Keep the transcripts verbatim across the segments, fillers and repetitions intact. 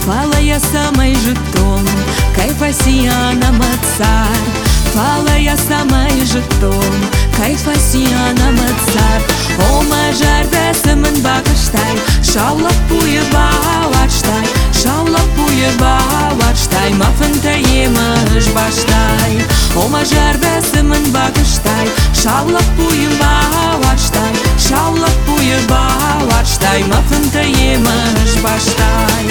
Fala ya samay jutom, kai fasiana matsar. Fala ya samay jutom, kai fasiana matsar. O majar besemen bakıştay, şavla puye bavarştay, şavla puye bavarştay, mafınta yemiş baştay. O majar besemen bakıştay, şavla puye bavarştay, şavla puye bavarştay, mafınta yemiş baştay.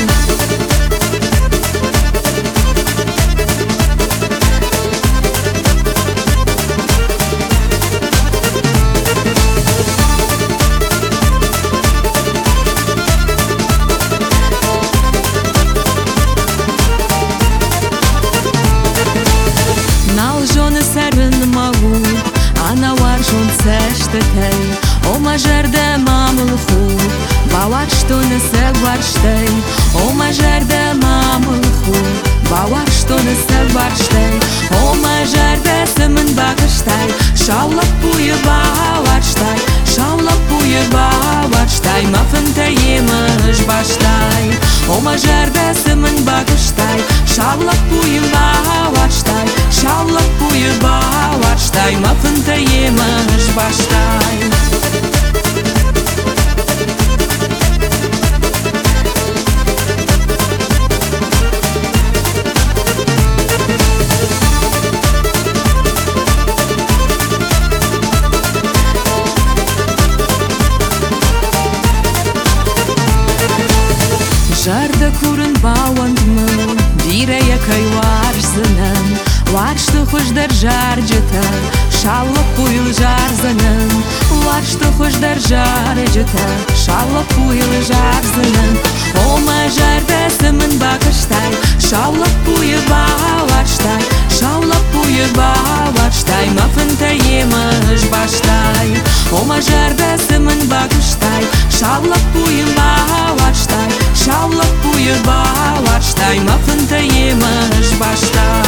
Ana war schon zerstört, o majar de mamul khud, bawar что не севарштей, o majar de mamul khud, bawar что не севарштей, o majar de semen bakıştay, şavla puye bavarştay, şavla puye bavarştay, mafınta yemiş baştay, o majar de semen bakıştay, şavla puye bavarştay, şavla puye bavarştay, mafınta yemiş baştay. Жарда курын бауандмы, бирея кай варзынан, var что хош дар жар жета, шалла пуйл жарзанын, var что хош дар жар жета, шалла пуйл жарзанын. О мажар бесемін bakıştay, шалла пуйы баварштай, шалла пуйы баварштай, mafınta yemiş baştay. O majar bесемін bakıştay, şavla puyı bavarştay, şavla puye bavarştay, mafınta yemiş baştay.